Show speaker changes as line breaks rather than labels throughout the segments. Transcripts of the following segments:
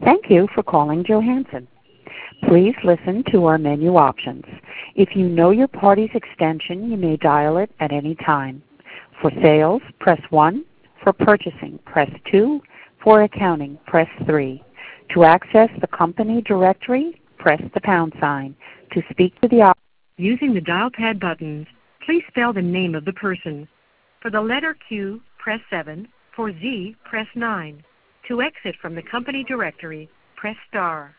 Thank you for calling Johansson. Please listen to our menu options. If you know your party's extension, you may dial it at any time. For sales, press 1. For purchasing, press 2. For accounting, press 3. To access the company directory, press the pound sign. To speak to the using the dial pad buttons, please spell the name of the person. For the letter Q, press 7. For Z, press 9. To exit from the company directory, press star.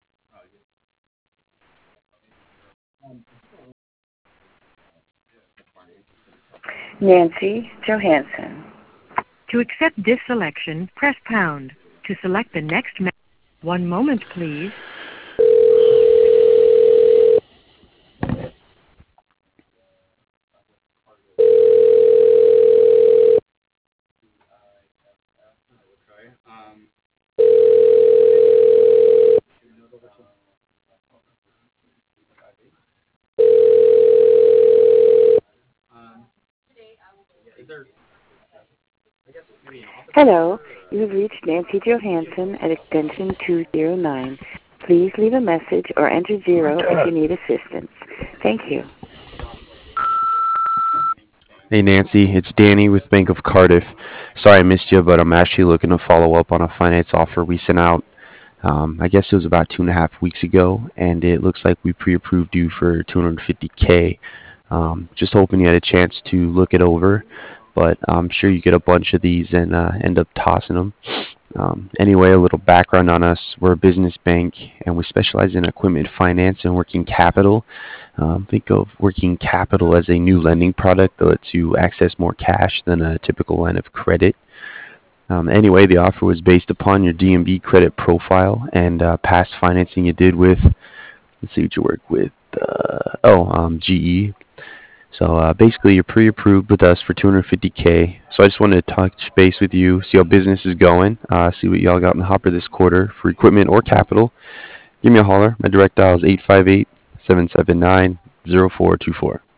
Nancy Johansson.
To accept this selection, press pound. To select the next message, one moment, please.
Hello, you have reached Nancy Johansson at extension 209. Please leave a message or enter 0 if you need assistance. Thank you.
Hey Nancy, it's Danny with Bank of Cardiff. Sorry I missed you, but I'm actually looking to follow up on a finance offer we sent out. I guess it was about 2.5 weeks ago, and it looks like we pre-approved you for 250K. Just hoping you had a chance to look it over, but I'm sure you get a bunch of these and end up tossing them. Anyway, a little background on us. We're a business bank, and we specialize in equipment finance and working capital. Think of working capital as a new lending product that lets you access more cash than a typical line of credit. Anyway, the offer was based upon your DMB credit profile and past financing you did with, let's see what you work with, GE. So basically, you're pre-approved with us for 250K. So I just wanted to touch base with you, see how business is going, see what y'all got in the hopper this quarter for equipment or capital. Give me a holler. My direct dial is 858-779-0424.